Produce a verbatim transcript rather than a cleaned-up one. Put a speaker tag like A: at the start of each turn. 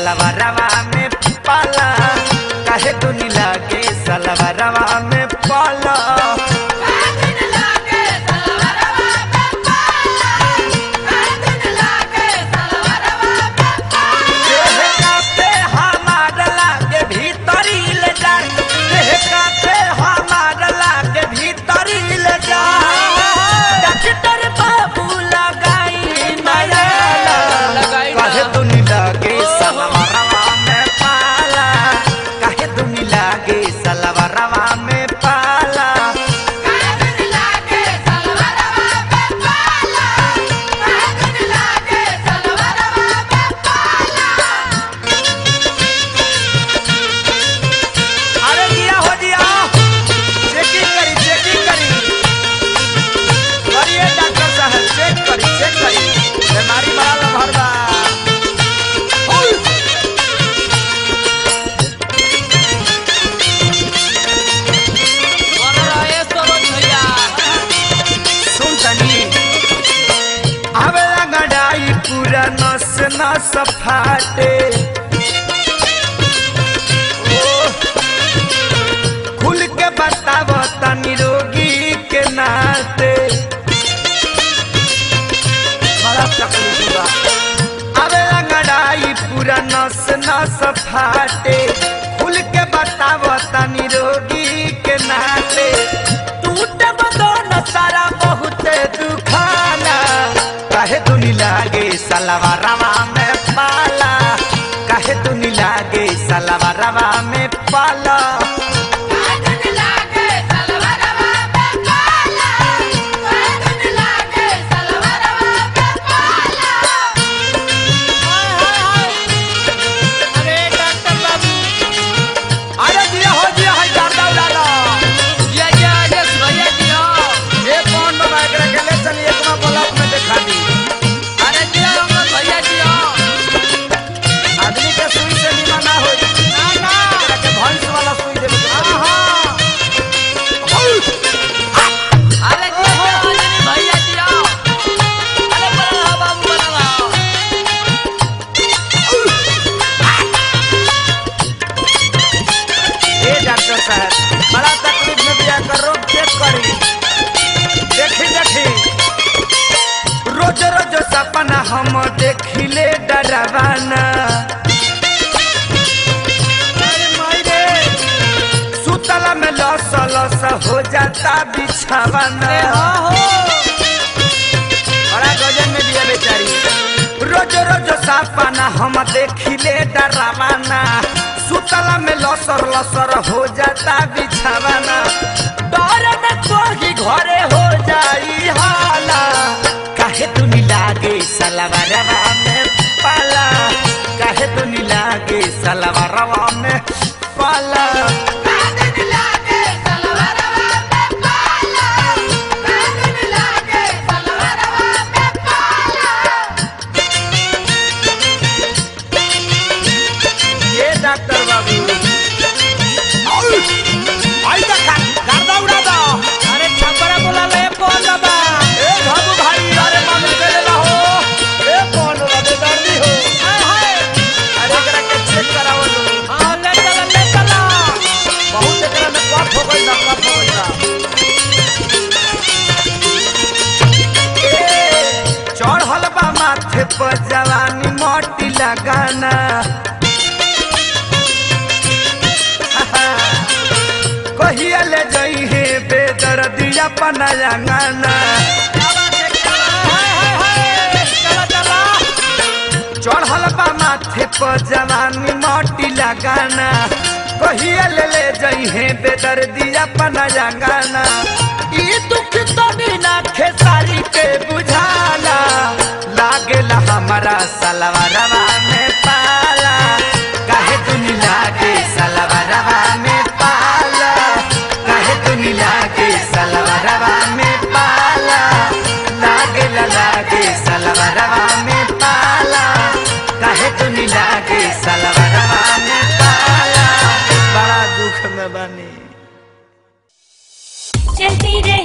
A: सलवारवा में पाला काहे दुनी लागे सलवारवा में पाला नस फाटे खुल के बताव तनी रोगी के नाते बड़ा तकलीफ बा अबे अंगड़ाई पूरा नस नस फाटे खुल के बताव तनी रोगी के नाते टूटे बदन सारा बहुत दुखाना काहे दुनी लागे सलवारवा में पाला काहे दुनी लागे सलवारवा में पाला बड़ा तकलीफ में बिया कर रोग चेक करी देखी देखी रोज रोज सपना हम देखिले डरावाना सुतला में लस लस हो जाता बिछावाना बड़ा गजन में बिया बेचारी रोज रोज सपना हम देखिले डरावाना सुतला में लसर लसर हो जाता बिछावाना डर में कोही घरे हो जाई हाला काहे दुनी लागे सलवारवा में पाला काहे दुनी लागे सलवारवा में पाला डॉक्टर बाबू आई का गर्दा उड़ा दो अरे छपरा बोला ले कौन बाबा ए बाबू भाई अरे मालूम कर ले हो ए कौन बाबू दर्दी हो हाय हाय अरे करा के चेक कराओ लो हां ले चला ले चला बहुत एकरा में कफ हो गई ना कफ हो गई ए चढ़ल बा माथे पर जवानी मोटी लगाना कहिया ले जाई है बेदर्दिया पनायांगाना चढ़ल बा माथे पर जवानी मोटी लगाना कहिया ले ले जाई है बेदर्दिया पनायांगाना ई दुख तो बिना खेसारी के बुझाला लागेला हमारा सलवारवा में पाला काहे दुनी लागे सलवारवा में पाला काहे दुनी लागे सलवारवा में पाला लागेला लागे सलवारवा में पाला काहे दुनी लागे सलवारवा में पाला बड़ा दुख में बनी
B: चलती रे